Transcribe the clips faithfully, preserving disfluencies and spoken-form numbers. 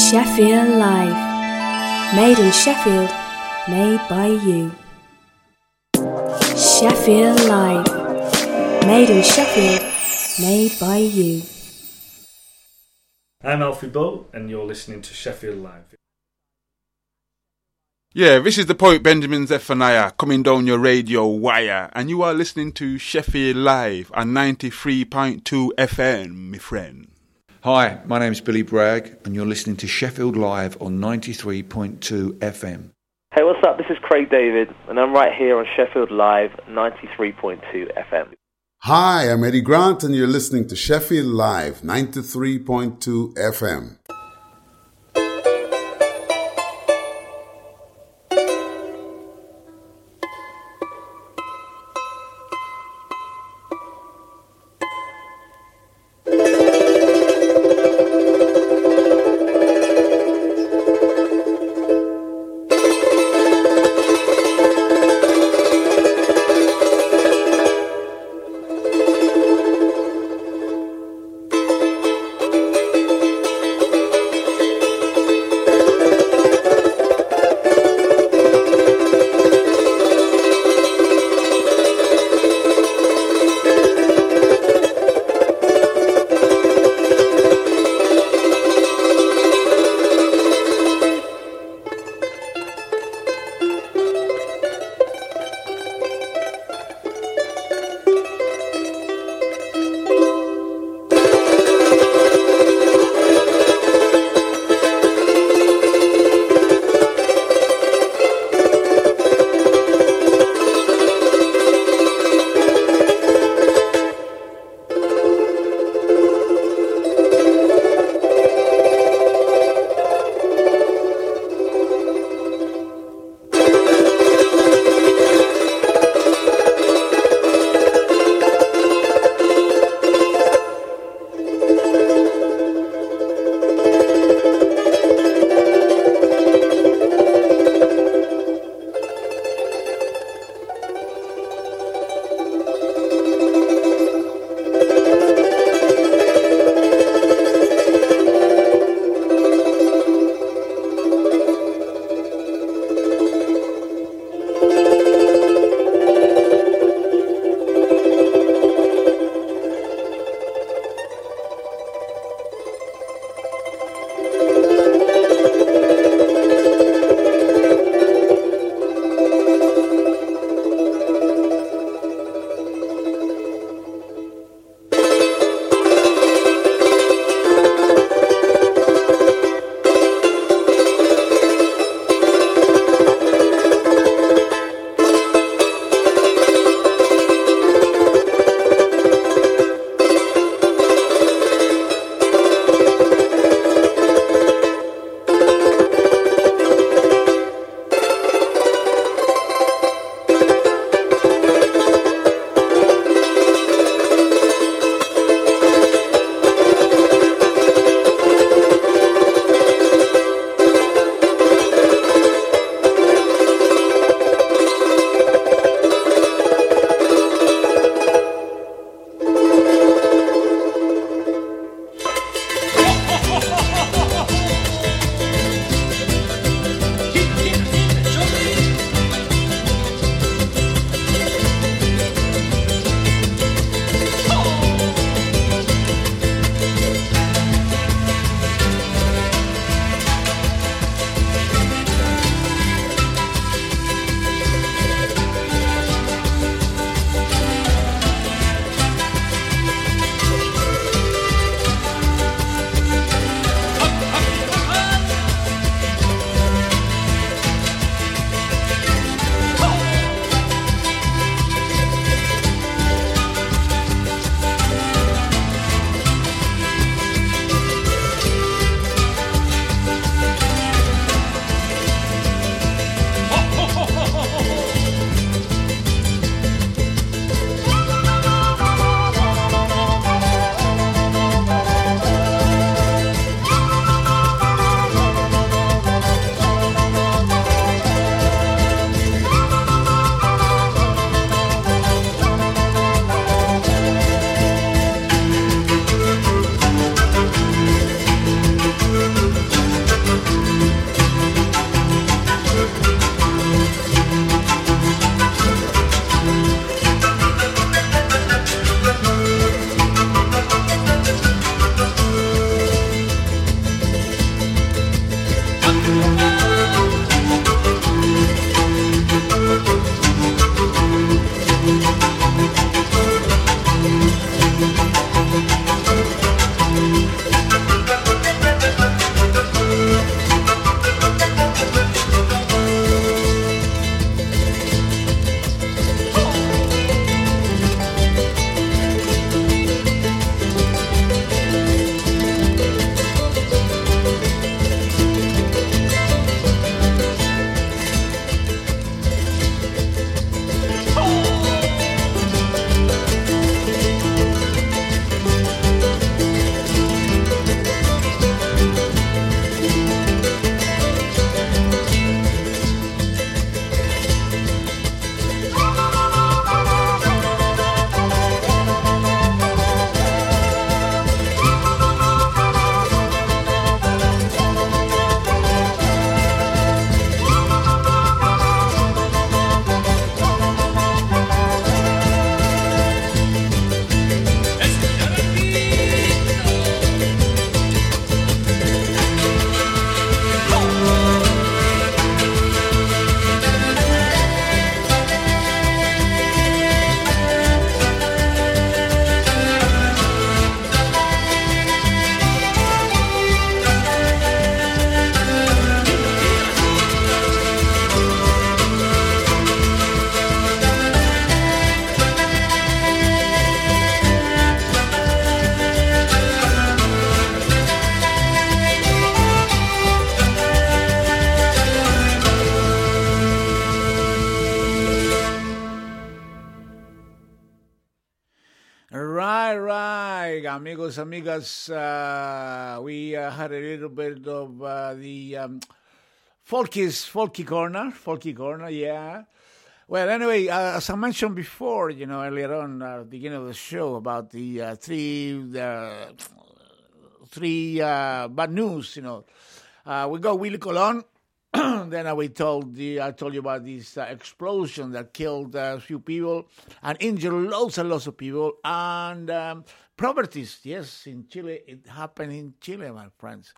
Sheffield Live. Made in Sheffield, made by you. Sheffield Live. Made in Sheffield, made by you. I'm Alfie Bull, and you're listening to Sheffield Live. Yeah, this is the poet Benjamin Zephaniah coming down your radio wire, and you are listening to Sheffield Live on ninety-three point two F M, my friend. Hi, my name's Billy Bragg, and you're listening to Sheffield Live on ninety-three point two F M. Hey, what's up? This is Craig David, and I'm right here on Sheffield Live, ninety-three point two F M. Hi, I'm Eddie Grant, and you're listening to Sheffield Live, ninety-three point two F M. amigos, amigas. Uh, we uh, had a little bit of uh, the um, folkies, folky corner, folky corner, yeah. Well, anyway, uh, as I mentioned before, you know, earlier on at uh, the beginning of the show about the uh, three, the three uh, bad news, you know. Uh, we got Willie Colon. Then we told the, I told you about this uh, explosion that killed uh, a few people and injured lots and lots of people. And um, properties, yes, in Chile. It happened in Chile, my friends.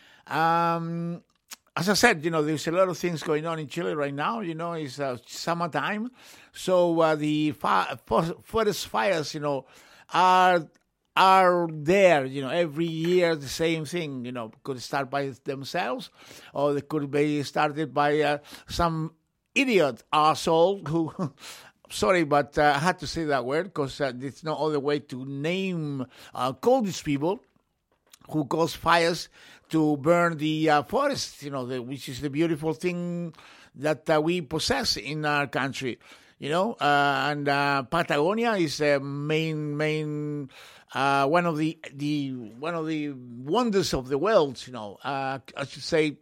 Um, as I said, you know, there's a lot of things going on in Chile right now. You know, it's uh, summertime. So uh, the fi- forest fires, you know, are... are there, you know, every year the same thing, you know, could start by themselves or they could be started by uh, some idiot arsehole who, sorry, but uh, I had to say that word because uh, there's no other way to name, uh, call these people who cause fires to burn the uh, forest, you know, the, which is the beautiful thing that uh, we possess in our country. You know, uh, and uh, Patagonia is a main, main, uh, one of the the one of the wonders of the world. You know, uh, I should say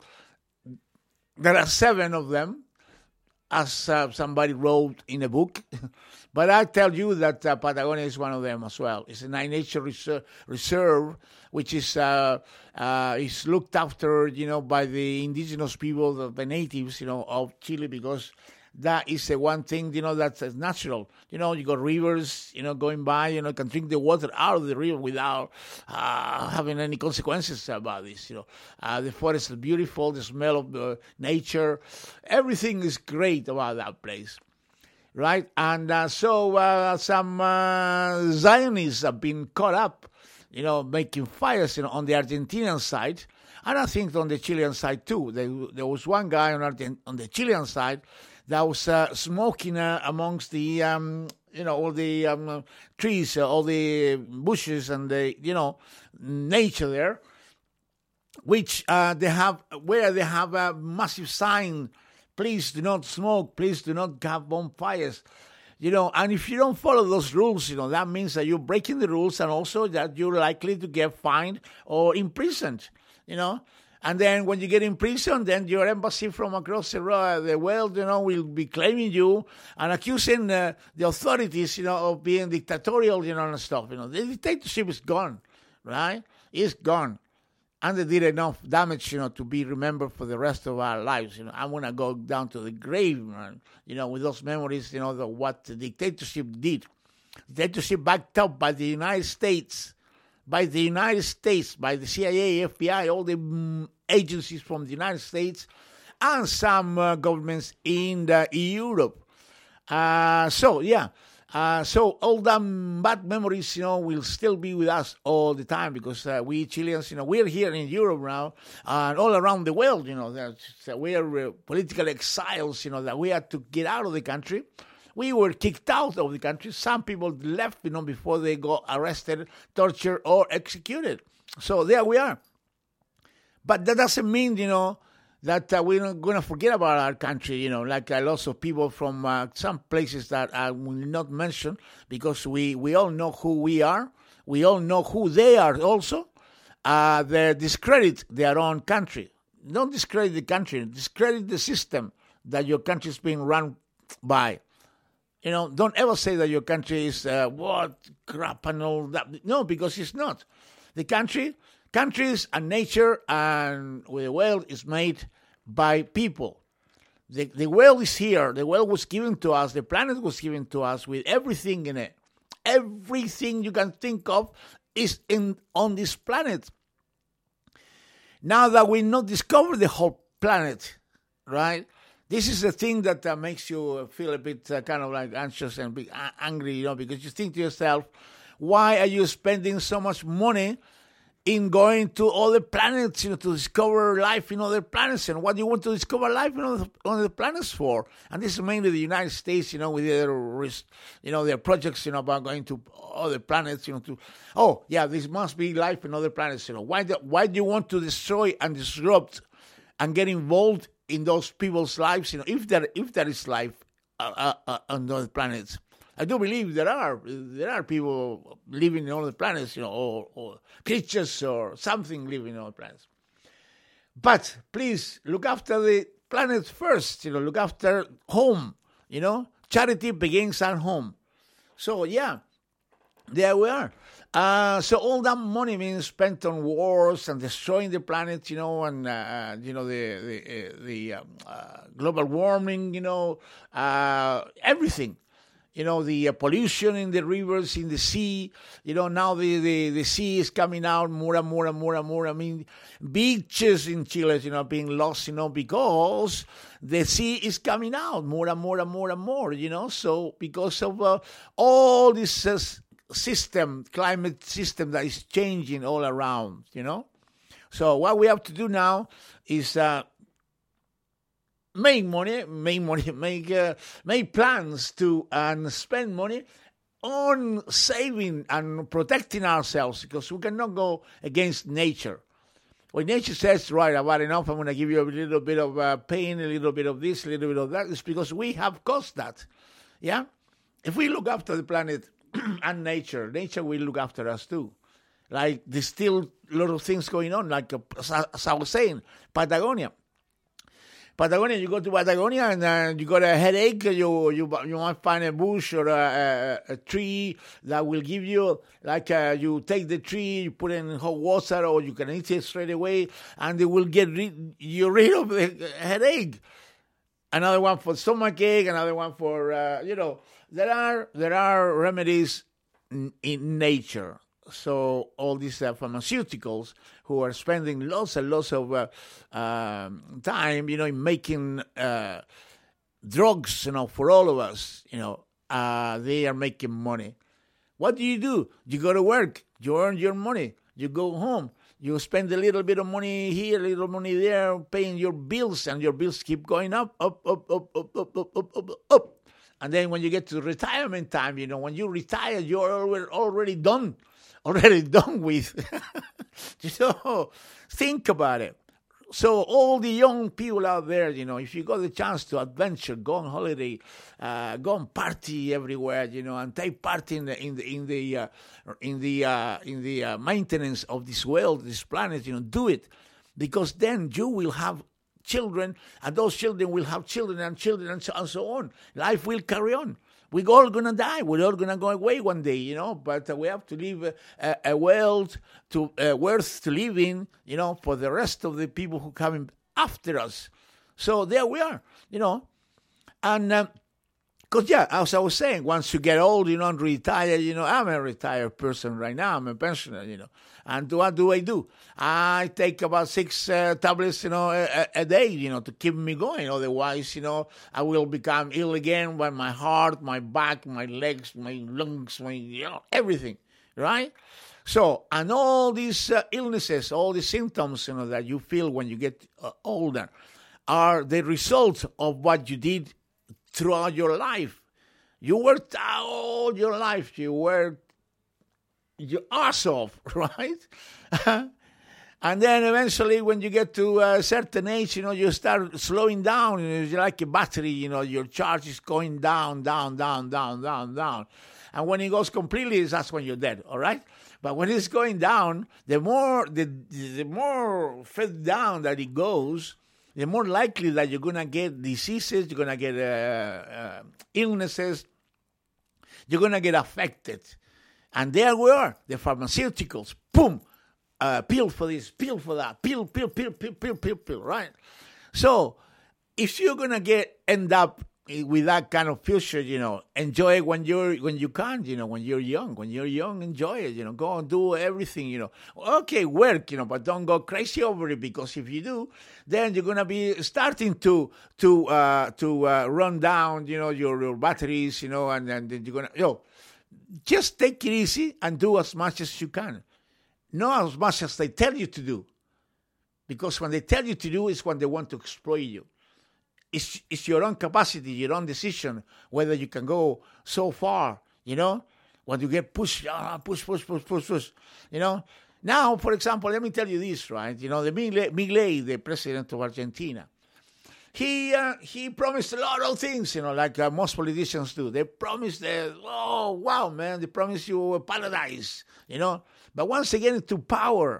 there are seven of them, as uh, somebody wrote in a book. But I tell you that uh, Patagonia is one of them as well. It's a nature reserve, reserve which is uh, uh, is looked after, you know, by the indigenous people, the, the natives, you know, of Chile, because that is the one thing, you know, that's natural. You know, you got rivers, you know, going by, you know, can drink the water out of the river without uh, having any consequences about this, you know. Uh, the forest is beautiful, the smell of uh, nature, everything is great about that place, right? And uh, so uh, some uh, Zionists have been caught up, you know, making fires, you know, on the Argentinian side, and I think on the Chilean side too. There, there was one guy on, Argent- on the Chilean side that was uh, smoking uh, amongst the, um, you know, all the um, trees, uh, all the bushes and the, you know, nature there, which uh, they have, where they have a massive sign, please do not smoke, please do not have bonfires, you know, and if you don't follow those rules, you know, that means that you're breaking the rules and also that you're likely to get fined or imprisoned, you know. And then when you get in prison, then your embassy from across the world, you know, will be claiming you and accusing uh, the authorities, you know, of being dictatorial, you know, and stuff. You know, the dictatorship is gone, right? It's gone. And they did enough damage, you know, to be remembered for the rest of our lives. You know, I'm going to go down to the grave, man, you know, with those memories, you know, of what the dictatorship did. Dictatorship backed up by the United States, by the United States, by the C I A, F B I, all the mm, agencies from the United States, and some uh, governments in the Europe. Uh, so, yeah. Uh, so all the bad memories, you know, will still be with us all the time because uh, we Chileans, you know, we're here in Europe now and all around the world, you know, that we are uh, political exiles, you know, that we had to get out of the country. We were kicked out of the country. Some people left, you know, before they got arrested, tortured, or executed. So there we are. But that doesn't mean, you know, that uh, we're not going to forget about our country, you know, like uh, lots of people from uh, some places that I will not mention because we, we all know who we are. We all know who they are also. Uh, they discredit their own country. Don't discredit the country. Discredit the system that your country is being run by. You know, don't ever say that your country is uh, what crap and all that. No, because it's not. The country, countries and nature and the world is made by people. The, the world is here. The world was given to us. The planet was given to us with everything in it. Everything you can think of is in on this planet. Now that we not discover the whole planet, right? This is the thing that uh, makes you feel a bit uh, kind of like anxious and bit angry, you know, because you think to yourself, why are you spending so much money in going to other planets, you know, to discover life in other planets? And what do you want to discover life in other, other planets for? And this is mainly the United States, you know, with their, you know, their projects, you know, about going to other planets, you know, to, oh, yeah, this must be life in other planets, you know. Why do, why do you want to destroy and disrupt and get involved in those people's lives, you know, if there if there is life uh, uh, uh, on those planets? I do believe there are there are people living on other planets, you know, or, or creatures or something living on other planets. But please look after the planet first, you know, look after home, you know. Charity begins at home. So, yeah, there we are. Uh, so all that money being spent on wars and destroying the planet, you know, and, uh, you know, the the, uh, the um, uh, global warming, you know, uh, everything. You know, the uh, pollution in the rivers, in the sea. You know, now the, the, the sea is coming out more and more and more and more. I mean, beaches in Chile, you know, being lost, you know, because the sea is coming out more and more and more and more, you know. So because of uh, all this uh, system, climate system that is changing all around, you know. So what we have to do now is... Uh, Make money, make money, make uh, make plans to and spend money on saving and protecting ourselves, because we cannot go against nature. When nature says, right, about enough, I'm going to give you a little bit of uh, pain, a little bit of this, a little bit of that, it's because we have caused that. Yeah? If we look after the planet and nature, nature will look after us too. Like there's still a lot of things going on, like uh, as I was saying, Patagonia. Patagonia, you go to Patagonia and uh, you got a headache, you you you might find a bush or a, a, a tree that will give you, like uh, you take the tree, you put it in hot water, or you can eat it straight away, and it will get rid, you rid of the headache. Another one for stomachache, another one for, uh, you know, there are there are remedies in, in nature. So all these uh, pharmaceuticals who are spending lots and lots of uh, um, time, you know, in making uh, drugs, you know, for all of us, you know, uh, they are making money. What do you do? You go to work, you earn your money, you go home, you spend a little bit of money here, a little money there, paying your bills, and your bills keep going up, up, up, up, up, up, up, up, up, up. And then when you get to retirement time, you know, when you retire, you're already done. Already done with. You know, think about it. So all the young people out there, you know, if you got the chance to adventure, go on holiday, uh, go and party everywhere, you know, and take part in the in the in the uh, in the uh, in the uh, maintenance of this world, this planet, you know, do it, because then you will have children, and those children will have children and children and so, and so on. Life will carry on. We're all going to die. We're all going to go away one day, you know, but uh, we have to leave a, a, a world to, uh, worth to live in, you know, for the rest of the people who come after us. So there we are, you know. And, because, um, yeah, as I was saying, once you get old, you know, and retire, you know, I'm a retired person right now. I'm a pensioner, you know. And what do I do? I take about six uh, tablets, you know, a, a day, you know, to keep me going. Otherwise, you know, I will become ill again by my heart, my back, my legs, my lungs, my, you know, everything, right? So, and all these uh, illnesses, all the symptoms, you know, that you feel when you get uh, older are the result of what you did throughout your life. You worked all your life. You worked your ass off, right? And then eventually when you get to a certain age, you know, you start slowing down. It's like a battery, you know, your charge is going down, down, down, down, down, down. And when it goes completely, that's when you're dead, all right? But when it's going down, the more the the more fed down that it goes, the more likely that you're going to get diseases, you're going to get uh, uh, illnesses, you're going to get affected. And there we are, the pharmaceuticals, boom, uh, pill for this, pill for that, pill, pill, pill, pill, pill, pill, pill, right? So if you're going to get end up with that kind of future, you know, enjoy it when you're when you can, you know, when you're young. When you're young, enjoy it, you know, go and do everything, you know. Okay, work, you know, but don't go crazy over it, because if you do, then you're gonna be starting to to uh, to uh, run down, you know, your, your batteries, you know, and then you're gonna, you know, just take it easy and do as much as you can. Not as much as they tell you to do, because when they tell you to do is when they want to exploit you. It's, it's your own capacity, your own decision, whether you can go so far, you know, when you get pushed, ah, push, push, push, push, push, you know. Now, for example, let me tell you this, right? You know, the Milei, the president of Argentina, he uh, he promised a lot of things, you know, like uh, most politicians do. They promised, uh, oh, wow, man, they promised you a paradise, you know. But once they get into power,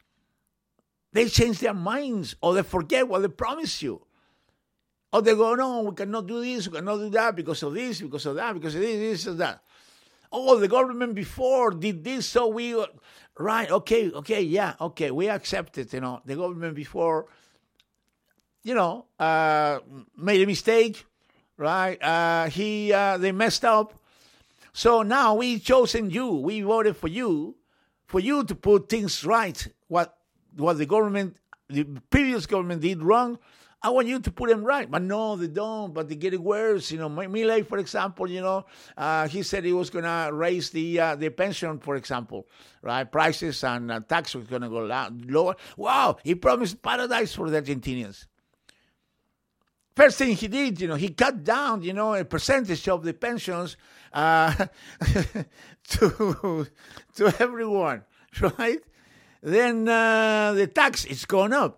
they change their minds, or they forget what they promised you. Or they go, no, we cannot do this, we cannot do that because of this, because of that, because of this, this, and that. Oh, the government before did this, so we, right, okay, okay, yeah, okay, we accept it, you know. The government before, you know, uh, made a mistake, right? Uh, he, uh, they messed up. So now we chosen you, we voted for you, for you to put things right. What, what the government, the previous government did wrong, I want you to put them right. But no, they don't, but they get it worse. You know, Milei, for example, you know, uh, he said he was going to raise the uh, the pension, for example, right? Prices and uh, tax was going to go lower. Wow, he promised paradise for the Argentinians. First thing he did, you know, he cut down, you know, a percentage of the pensions uh, to, to everyone, right? Then uh, the tax is going up.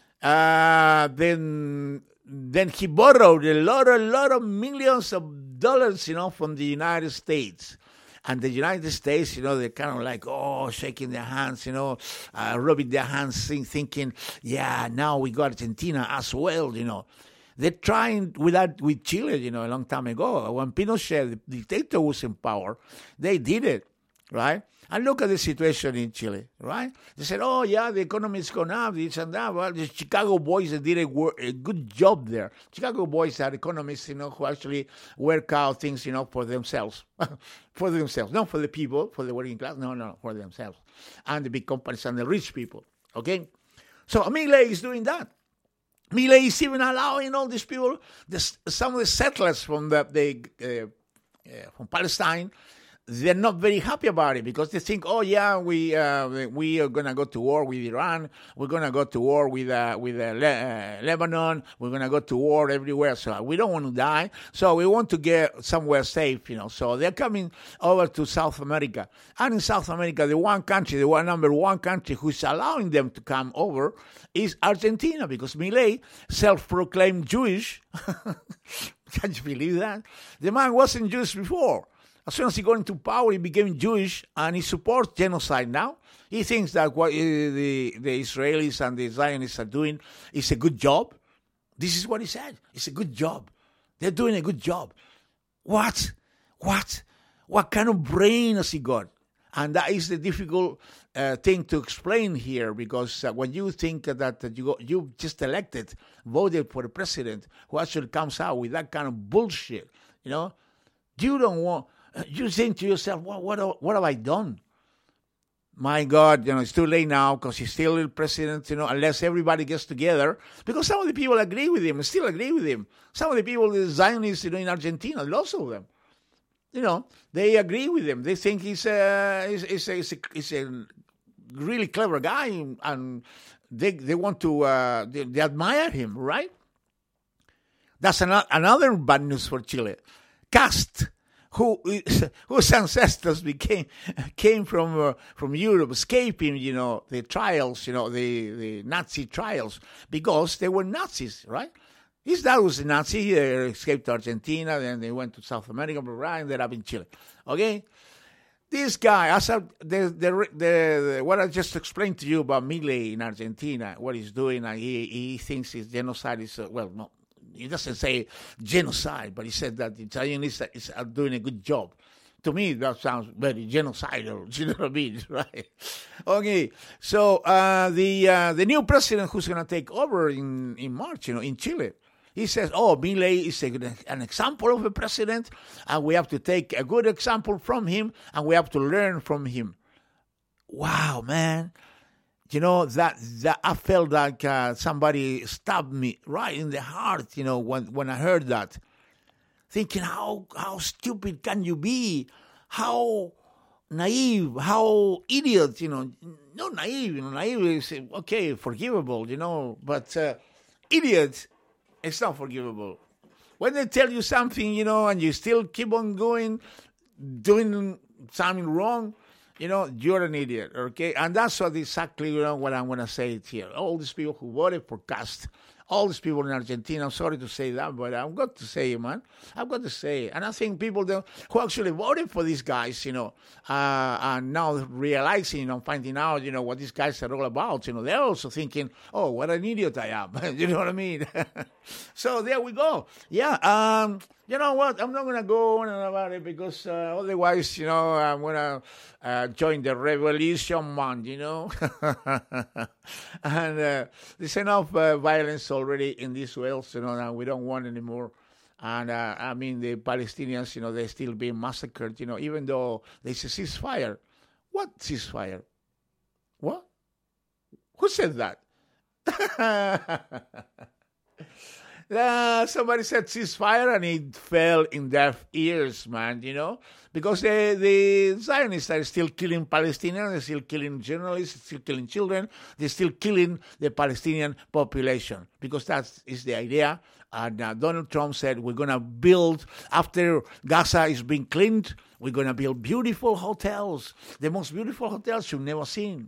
Uh, then, then he borrowed a lot, a lot of millions of dollars, you know, from the United States. And the United States, you know, they're kind of like, oh, shaking their hands, you know, uh, rubbing their hands, thinking, yeah, now we got Argentina as well, you know. They're trying with that, with Chile, you know, a long time ago. When Pinochet, the dictator, was in power, they did it, right? And look at the situation in Chile, right? They said, oh, yeah, the economy is going up, this and that. Well, the Chicago boys did a, work, a good job there. Chicago boys are economists, you know, who actually work out things, you know, for themselves. For themselves. Not for the people, for the working class. No, no, for themselves. And the big companies and the rich people, okay? So Milei is doing that. Milei is even allowing all these people, this, some of the settlers from the, the uh, uh, from Palestine, they're not very happy about it because they think, oh yeah, we uh, we are gonna go to war with Iran, we're gonna go to war with uh, with uh, Le- uh, Lebanon, we're gonna go to war everywhere. So we don't want to die, so we want to get somewhere safe, you know. So they're coming over to South America, and in South America, the one country, the one number one country who's allowing them to come over is Argentina, because Milei, self-proclaimed Jewish. Can you believe that? The man wasn't Jewish before. As soon as he got into power, he became Jewish, and he supports genocide now. He thinks that what the, the Israelis and the Zionists are doing is a good job. This is what he said. It's a good job. They're doing a good job. What? What? What kind of brain has he got? And that is the difficult uh, thing to explain here, because uh, when you think that, that you go, you just elected, voted for a president who actually comes out with that kind of bullshit, you know, you don't want... You think to yourself, what, what, what have I done? My God, you know, it's too late now because he's still the president, you know, unless everybody gets together. Because some of the people agree with him, still agree with him. Some of the people, the Zionists, you know, in Argentina, lots of them, you know, they agree with him. They think he's a, he's, he's a, he's a, he's a really clever guy, and they they want to, uh, they, they admire him, right? That's an, another bad news for Chile. Cast. Who, whose ancestors became came from uh, from Europe, escaping, you know, the trials, you know, the, the Nazi trials, because they were Nazis, right? His dad was a Nazi. He escaped to Argentina, then they went to South America, and ended up in Chile. Okay, this guy, as I, the, the the what I just explained to you about Milei in Argentina, what he's doing, and he he thinks his genocide is uh, well, no. He doesn't say genocide, but he said that the Zionists are doing a good job. To me, that sounds very genocidal. You know what I mean, right? Okay, so uh, the uh, the new president who's going to take over in, in March, you know, in Chile, he says, "Oh, Milei is a, an example of a president, and we have to take a good example from him, and we have to learn from him." Wow, man. You know, that, that I felt like uh, somebody stabbed me right in the heart, you know, when, when I heard that. Thinking, how how stupid can you be? How naive, how idiot, you know. Not naive, you know, naive is, okay, forgivable, you know, but uh, idiot, it's not forgivable. When they tell you something, you know, and you still keep on going, doing something wrong, you know, you're an idiot, okay? And that's what exactly, you know, what I'm going to say here. All these people who voted for Cast all these people in Argentina, I'm sorry to say that, but I've got to say it, man. I've got to say it. And I think people don't, who actually voted for these guys, you know, uh, are now realizing, you know, finding out, you know, what these guys are all about. You know, they're also thinking, oh, what an idiot I am. You know what I mean? So there we go. Yeah. Um, you know what? I'm not going to go on and about it because uh, otherwise, you know, I'm going to uh, join the revolution, man, you know. And uh, there's enough uh, violence already in this world, you know, and we don't want any more. And, uh, I mean, the Palestinians, you know, they're still being massacred, you know, even though there's a ceasefire. What ceasefire? What? Who said that? Uh, somebody said ceasefire and it fell in deaf ears, man, you know, because the, the Zionists are still killing Palestinians, they're still killing journalists, still killing children, they're still killing the Palestinian population, because that is the idea. And uh, Donald Trump said, we're going to build, after Gaza is being cleaned, we're going to build beautiful hotels, the most beautiful hotels you've never seen.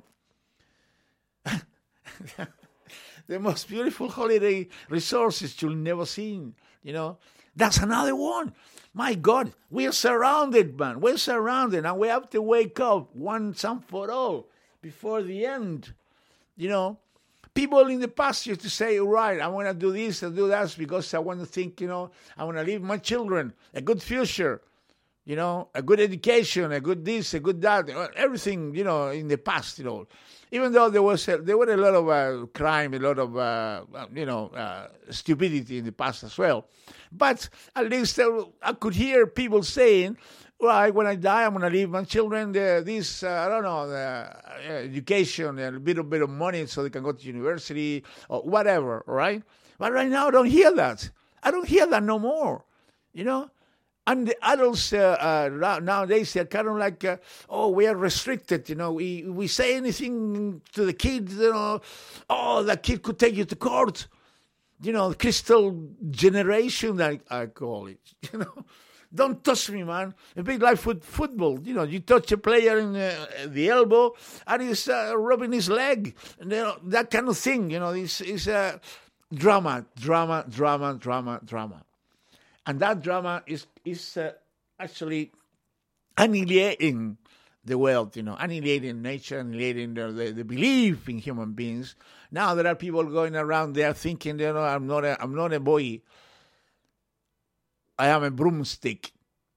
The most beautiful holiday resources you'll never seen, you know. That's another one. My God, we are surrounded, man. We're surrounded, and we have to wake up once and for all before the end, you know. People in the past used to say, right, I want to do this and do that because I want to think, you know, I want to leave my children a good future, you know, a good education, a good this, a good that, everything, you know, in the past, you know. Even though there was a, there were a lot of uh, crime, a lot of, uh, you know, uh, stupidity in the past as well. But at least uh, I could hear people saying, right, when I die, I'm going to leave my children the, this, uh, I don't know, the, uh, education, a little bit of money so they can go to university or whatever, right? But right now I don't hear that. I don't hear that no more, you know? And the adults uh, uh, nowadays are kind of like, uh, oh, we are restricted, you know. We we say anything to the kids, you know. Oh, that kid could take you to court. You know, crystal generation, I, I call it, you know. Don't touch me, man. A bit like foot, football. You know, you touch a player in uh, the elbow and he's uh, rubbing his leg. And, you know, that kind of thing, you know. It's, it's uh, drama, drama, drama, drama, drama. And that drama is is uh, actually annihilating the world, you know, annihilating nature, annihilating the, the, the belief in human beings. Now there are people going around there thinking, you know, I'm not a, I'm not a boy. I am a broomstick.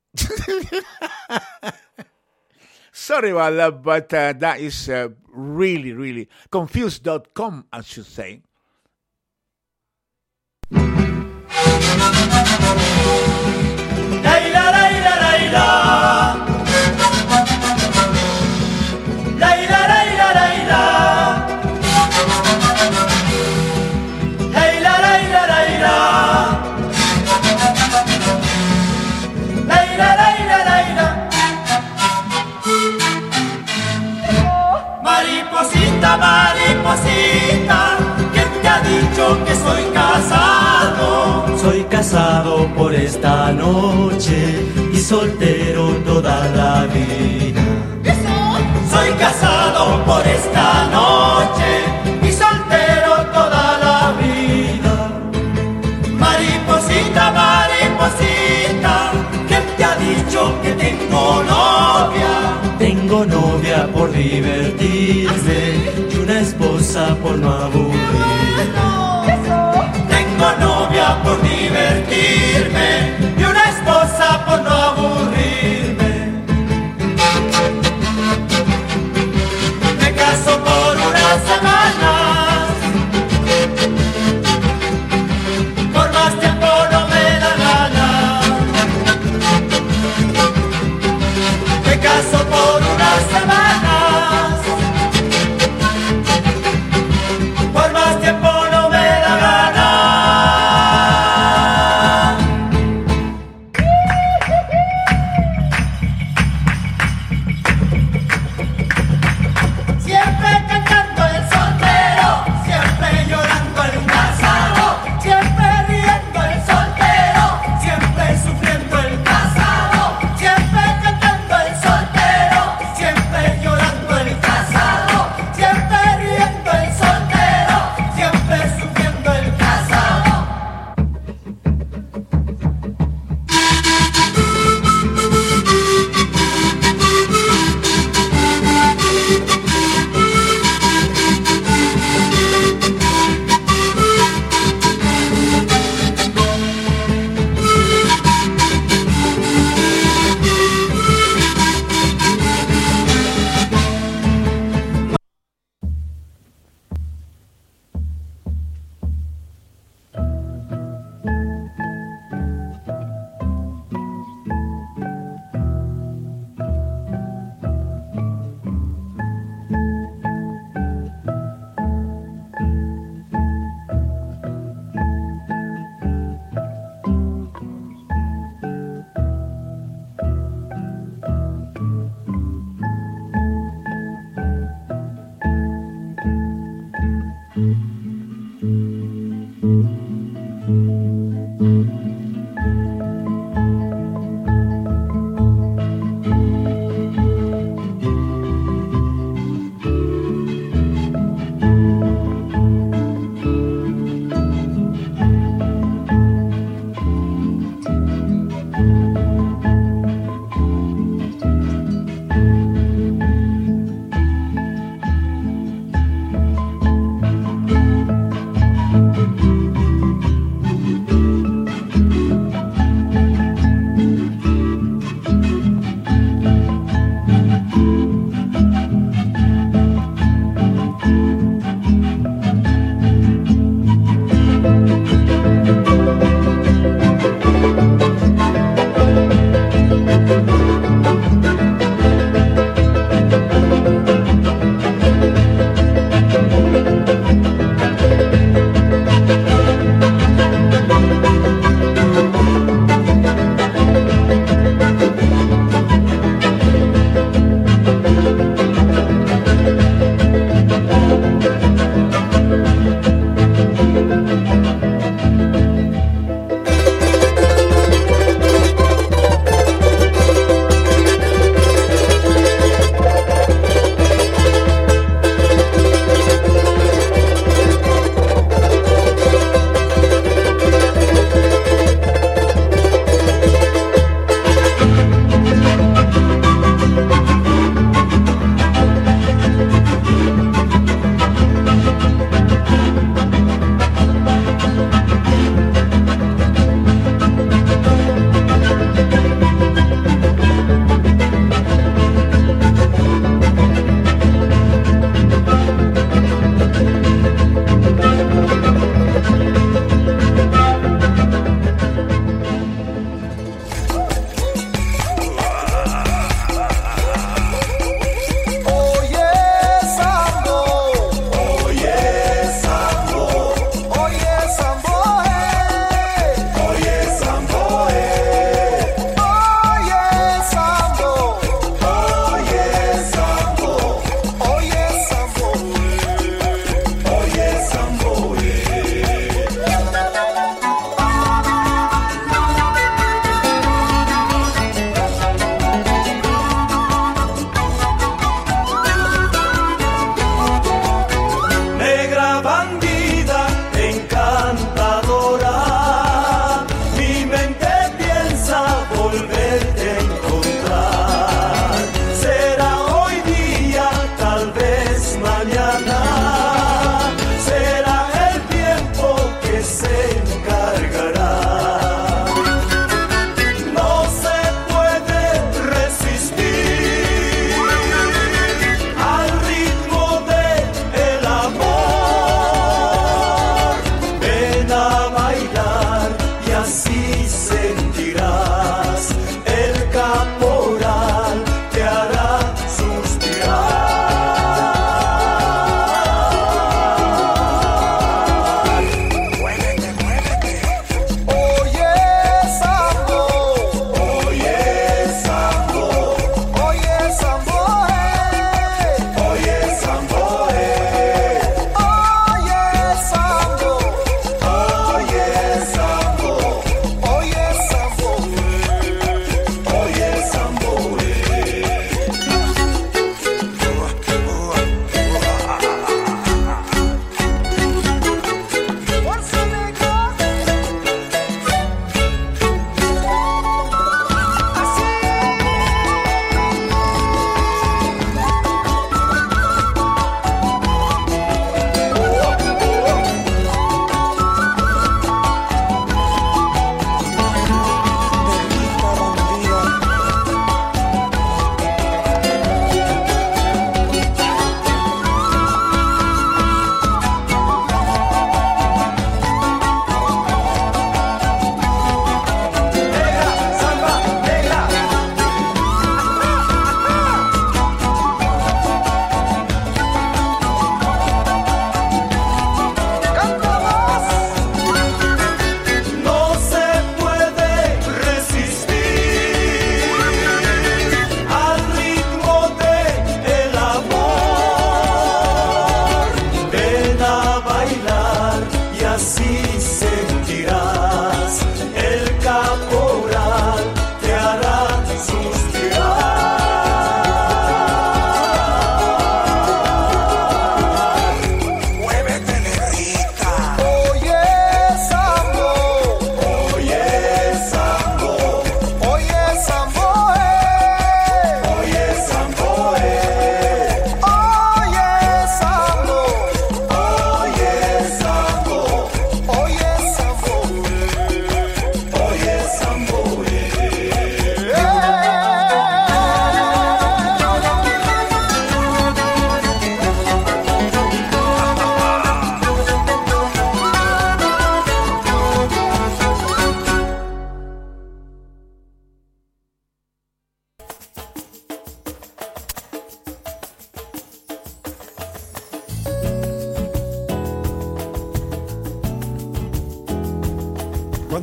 Sorry about that, but uh, that is uh, really, really confused dot com, I should say. Mariposita, mariposita, ¿quién te ha dicho que soy casado? Soy casado por esta noche y soltero toda la vida. Soy casado por esta noche y soltero toda la vida. Mariposita, mariposita, ¿quién te ha dicho que tengo novia? Tengo novia por divertirme y una esposa por no aburrirme. Tengo novia por divertirme y una esposa por no aburrirme. Me caso por unas semanas, por más tiempo no me da gana. Me caso por unas semanas, por más tiempo no me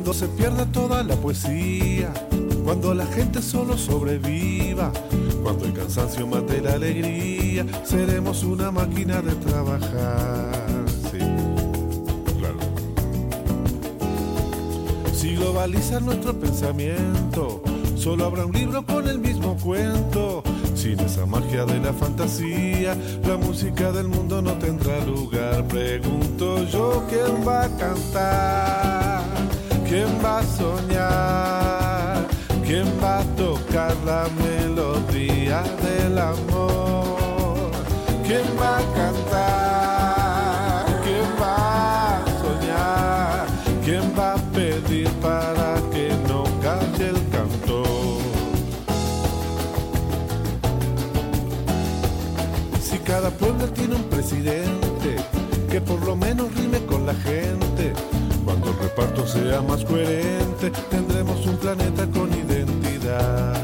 Cuando se pierda toda la poesía, cuando la gente solo sobreviva, cuando el cansancio mate la alegría, seremos una máquina de trabajar. Sí, claro. Si globalizan nuestro pensamiento, solo habrá un libro con el mismo cuento. Sin esa magia de la fantasía, la música del mundo no tendrá lugar. Pregunto yo, ¿quién va a cantar? ¿Quién va a soñar? ¿Quién va a tocar la melodía del amor? ¿Quién va a cantar? ¿Quién va a soñar? ¿Quién va a pedir para que no calle el canto? Si cada pueblo tiene un presidente que por lo menos rime con la gente, cuando el reparto sea más coherente, tendremos un planeta con identidad.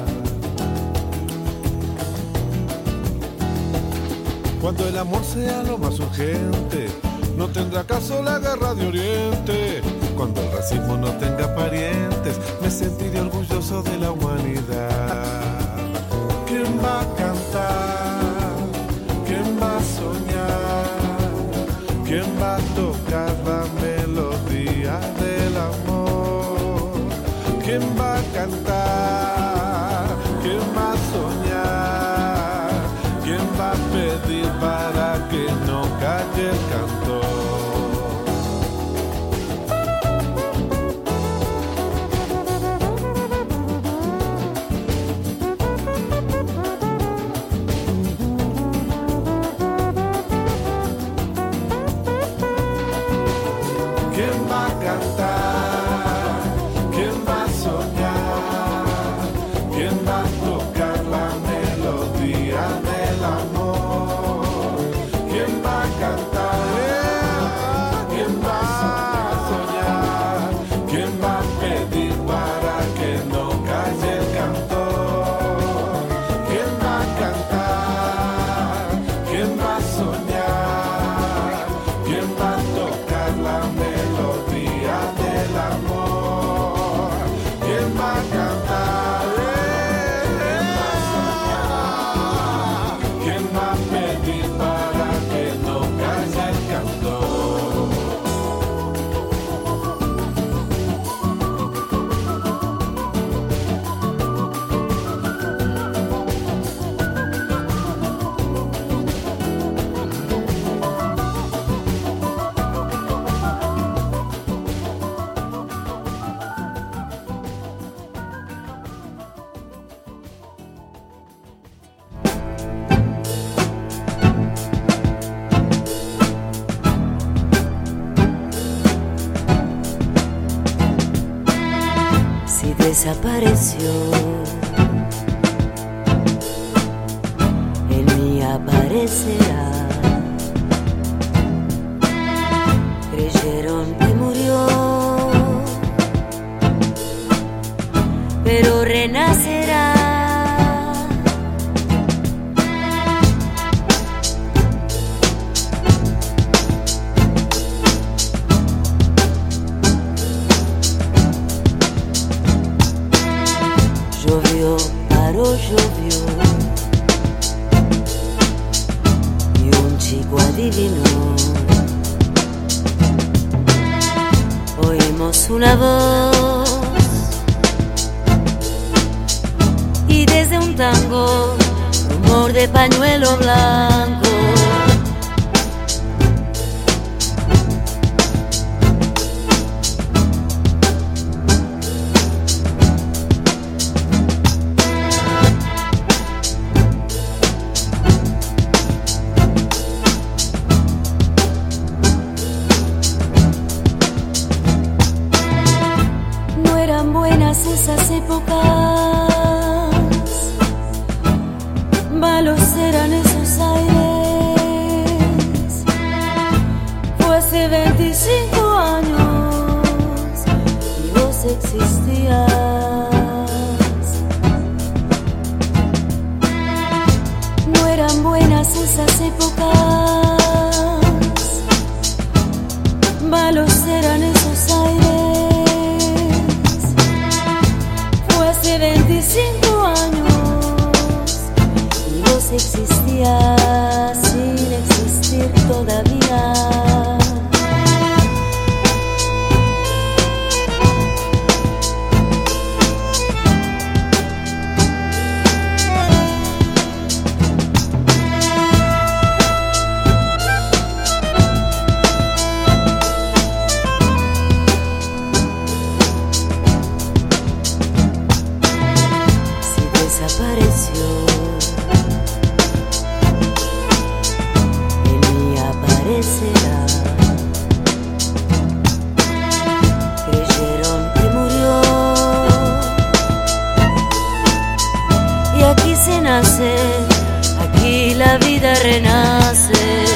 Cuando el amor sea lo más urgente, no tendrá caso la guerra de Oriente. Cuando el racismo no tenga parientes, me sentiré orgulloso de la humanidad. ¿Quién va a cantar? ¿Quién va a soñar? ¿Quién va a tocar la melodía del amor? ¿Quién va a cantar? ¿Quién va a soñar? ¿Quién va a pedir para que no calle el canto? Desapareció, en mí aparecerá. Creyeron que murió, pero renacerá. Llovió, paró, llovió, y un chico adivinó. Oímos una voz, y desde un tango, rumor de pañuelo blanco. Esas épocas, malos eran esos aires. Fue hace veinticinco años y vos existías. No eran buenas esas épocas, malos eran esos aires. hace veinticinco años y vos existías sin existir todavía. Creyeron que murió y aquí se nace, aquí la vida renace.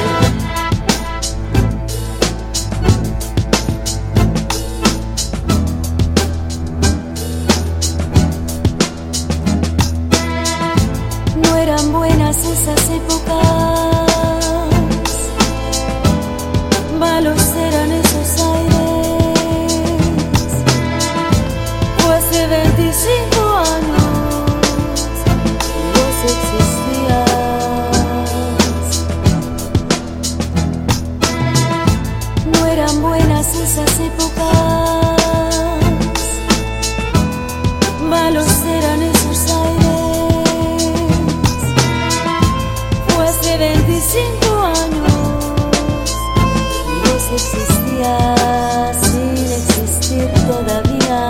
No eran buenas esas épocas, malos eran esos aires. Fue hace veinticinco años y vos existías. No eran buenas esas épocas, malos eran esos aires. Fue hace veinticinco años y vos existías sin existir todavía.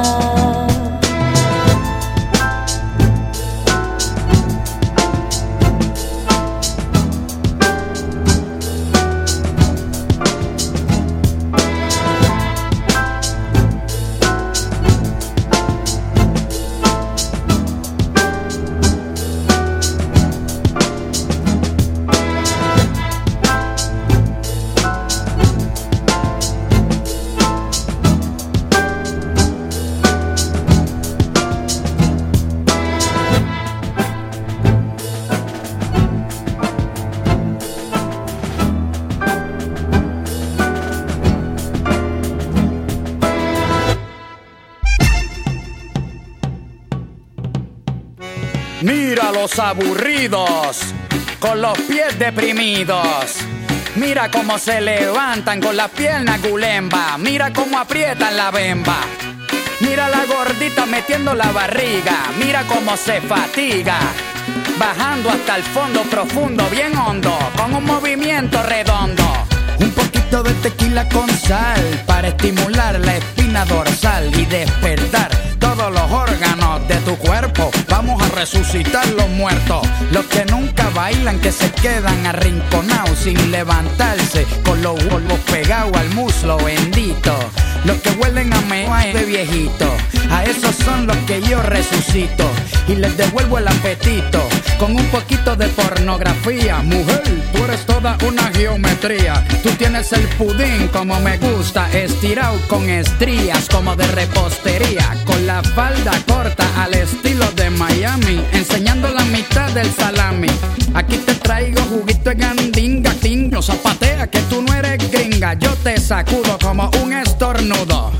Mira los aburridos, con los pies deprimidos. Mira cómo se levantan con las piernas gulemba. Mira cómo aprietan la bemba. Mira la gordita metiendo la barriga. Mira cómo se fatiga, bajando hasta el fondo profundo, bien hondo, con un movimiento redondo. Un poquito de tequila con sal para estimular la espina dorsal y despertar todos los órganos de tu cuerpo. Vamos a resucitar los muertos, los que nunca bailan, que se quedan arrinconados sin levantarse, con los huevos pegados al muslo bendito. Los que huelen a mea de viejito, a esos son los que yo resucito y les devuelvo el apetito con un poquito de pornografía. Mujer, tú eres toda una geometría. Tú tienes el pudín como me gusta, estirado con estrías como de repostería, con la falda corta al estilo de Miami, enseñando la mitad del salami. Aquí te traigo juguito de gandinga, tingo, zapatea que tú no eres gringa. Yo te sacudo como un estornudo,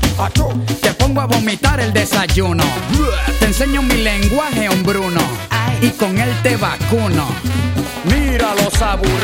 te pongo a vomitar el desayuno, te enseño mi lenguaje hombruno y con él te vacuno. Mira los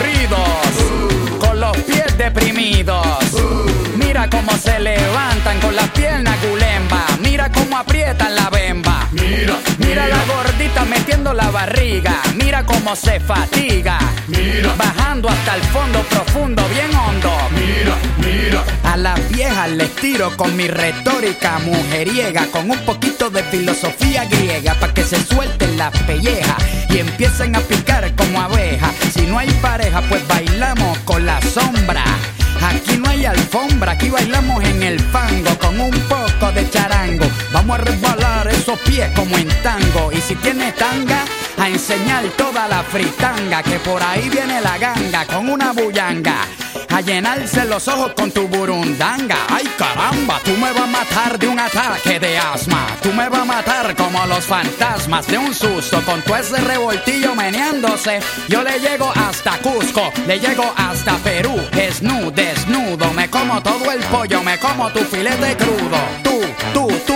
aburridos, con los pies deprimidos. Mira cómo se levantan con las piernas gulemba. Mira cómo aprietan la bemba. Mira, mira la gordita metiendo la barriga. Mira cómo se fatiga, mira, bajando hasta el fondo profundo, bien hondo. Mira, mira. A las viejas les tiro con mi retórica mujeriega, con un poquito de filosofía griega, pa' que se suelten las pellejas y empiecen a picar como abejas. Si no hay pareja, pues bailamos con la sombra. Aquí no hay alfombra, aquí bailamos en el fango con un poco de charango. Vamos a resbalar esos pies como en tango. Y si tiene tanga, a enseñar toda la fritanga, que por ahí viene la ganga con una bullanga a llenarse los ojos con tu burundanga. Ay caramba, tú me vas a matar de un ataque de asma. Tú me vas a matar como los fantasmas de un susto, con tu ese revoltillo meneándose. Yo le llego hasta Cusco, le llego hasta Perú, desnudo, desnudo. Me como todo el pollo, me como tu filete crudo. Tú, tú, tú,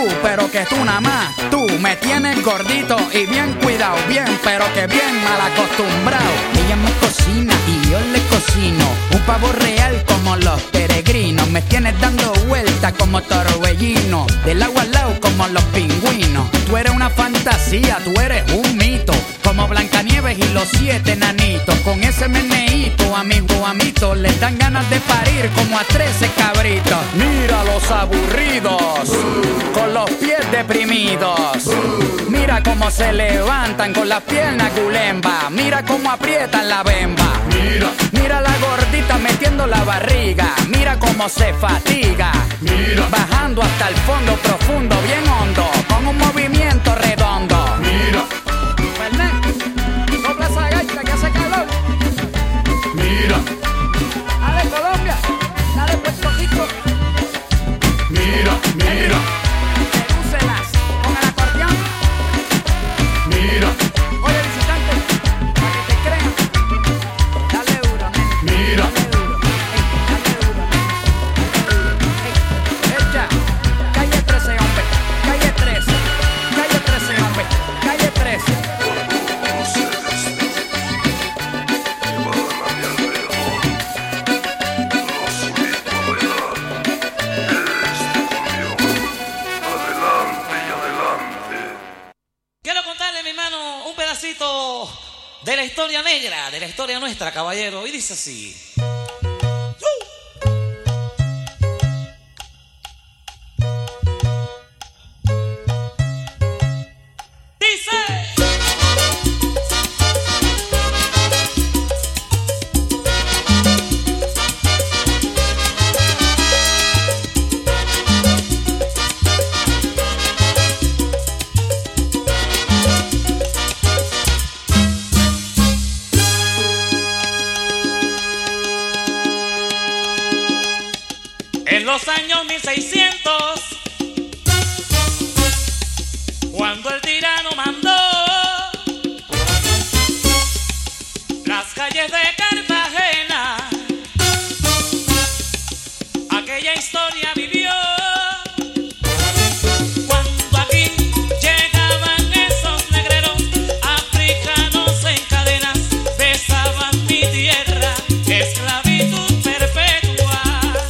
pero que tú nada más. Tú me tienes gordito y bien cuidado, bien, pero que bien mal acostumbrado. Ella me cocina y yo le cocino un pavo real como los peregrinos. Me tienes dando vueltas como torbellino, del agua al lado como los pingüinos. Tú eres una fantasía, tú eres un mito, como Blancanieves y los siete nanitos. Con ese meneíto, amigo, amito, les dan ganas de parir como a trece cabritos. Mira los aburridos, con los pies deprimidos. Mira cómo se levantan con las piernas culemba. Mira cómo aprietan la bemba. Mira, mira la gordita metiendo la barriga. Mira cómo se fatiga. Mira, bajando hasta el fondo profundo, bien hondo, con un movimiento redondo. Mira, Fernet, sopla esa gaita que hace calor. Mira, dale Colombia, dale Puerto Rico. Mira, mira, sedúcelas con el acordeón. Mira, oye visitante, para que te crean, dale duro, nene. Mira, dale duro, ey, dale duro, nene. Ey, echa, calle trece, hombre, calle trece, calle trece, hombre, calle trece. De la historia negra, de la historia nuestra, caballero, y dice así. En los años mil seiscientos, cuando el tirano mandó las calles de Cartagena, aquella historia vivió. Cuando aquí llegaban esos negreros africanos en cadenas, besaban mi tierra, esclavitud perpetua.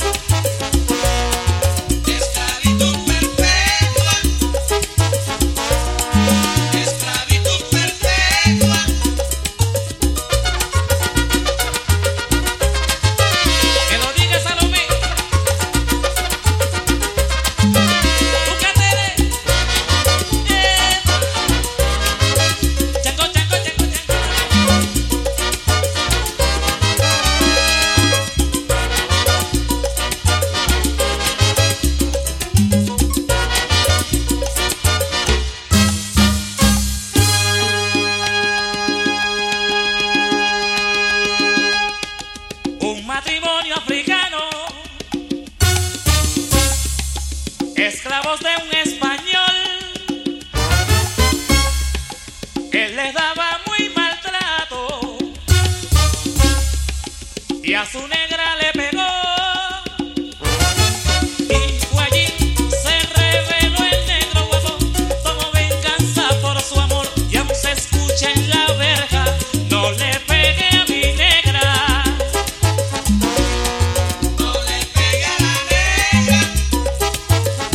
Esclavos de un español, él les daba muy maltrato y a su negra le pegó. Y fue allí, se reveló el negro huevo, tomó venganza por su amor y aún se escucha en la verja: no le pegue a mi negra. No le pegue a la negra.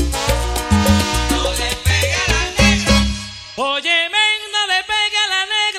No le pegue a la negra. Oye, men, no le pegue a la negra.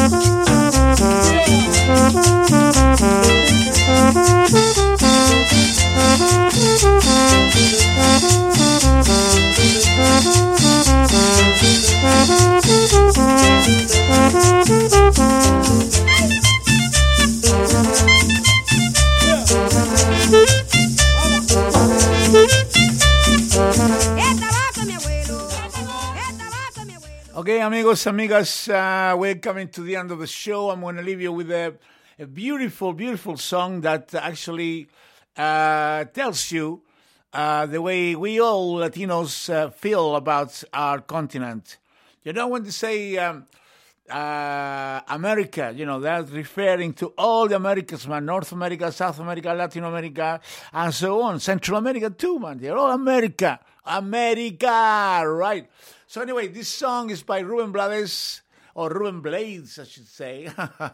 Okay, amigos, amigas, uh, we're coming to the end of the show. I'm going to leave you with a, a beautiful, beautiful song that actually uh, tells you uh, the way we all Latinos uh, feel about our continent. You know, when they say um, uh, America, you know, that's referring to all the Americas, man, North America, South America, Latin America, and so on. Central America too, man. They're all America. America, right? So anyway, this song is by Ruben Blades, or Ruben Blades, I should say.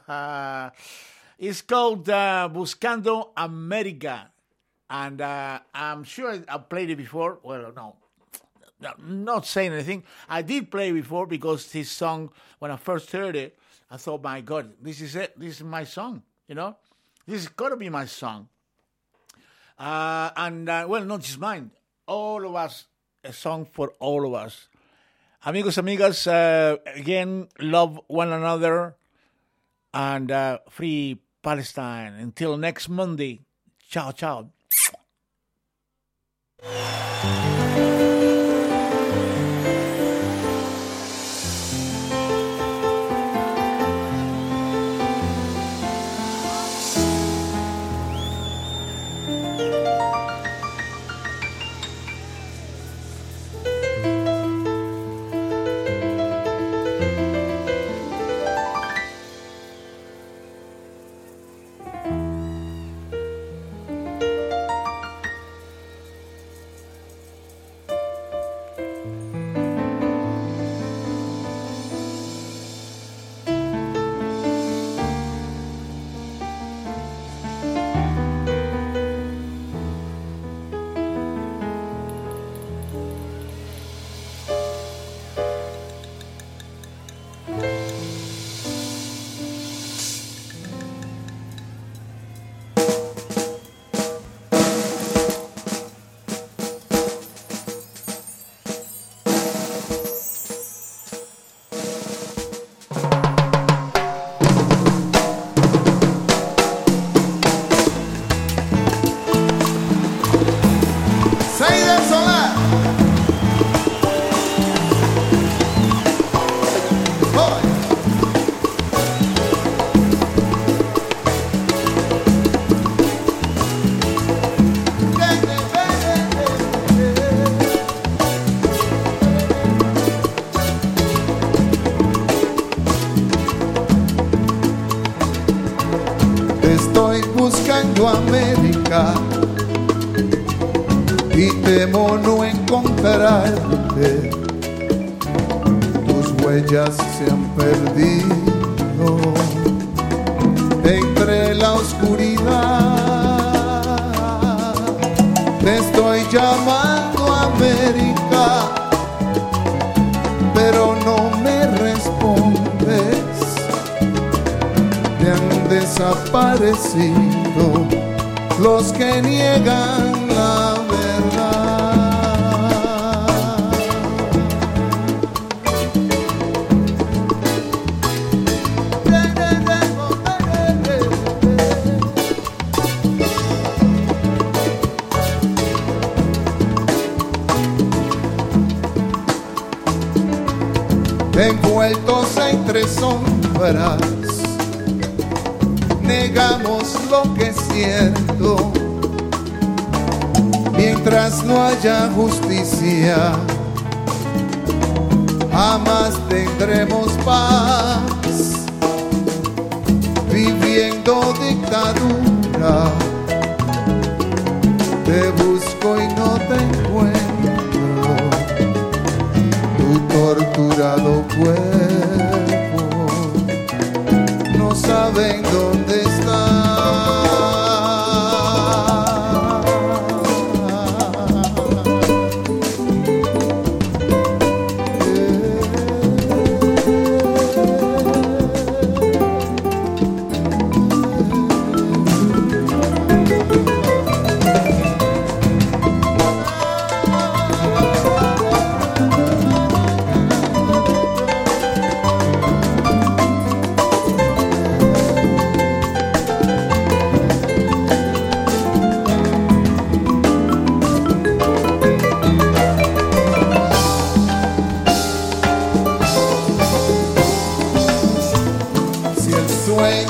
It's called uh, Buscando America. And uh, I'm sure I've played it before. Well, no, not saying anything. I did play it before because this song, when I first heard it, I thought, my God, this is it. This is my song, you know? This has got to be my song. Uh, and, uh, well, not just mine. All of us, a song for all of us. Amigos, amigas, uh, again, love one another and uh, free Palestine. Until next Monday, ciao, ciao. América y temo no encontrarte, tus huellas se han perdido entre la oscuridad. Te estoy llamando América, pero no me respondes, te han desaparecido los que niegan la verdad. Envueltos entre sombras, negamos lo que es cierto. Mientras no haya justicia, jamás tendremos paz. Viviendo dictadura, te busco y no te encuentro. Tu torturado cuerpo no saben dónde está.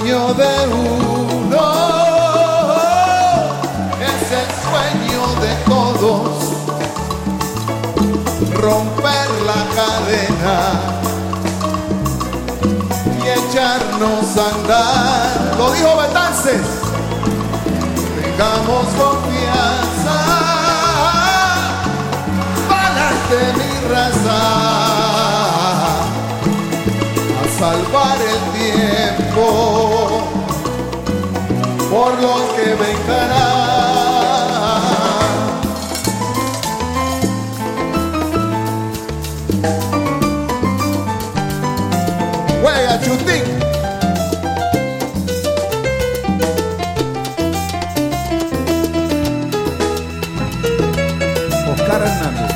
sueño de uno es el sueño de todos, romper la cadena y echarnos a andar. Lo dijo Betances, tengamos confianza, pa'lante mi raza, a salvar el tiempo por los que vengarán. Juega Chutín. Oscar Hernández.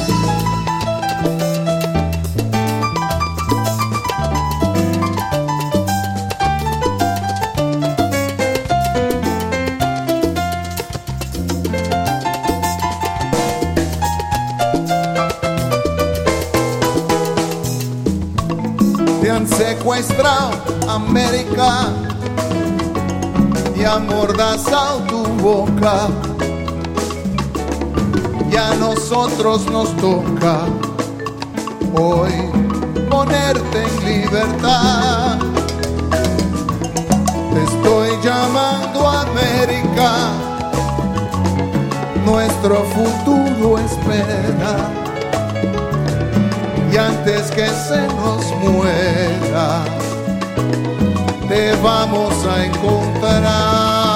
Te han secuestrado América y amordazado tu boca, y a nosotros nos toca hoy ponerte en libertad. Te estoy llamando América, nuestro futuro espera, y antes que se nos muera te vamos a encontrar.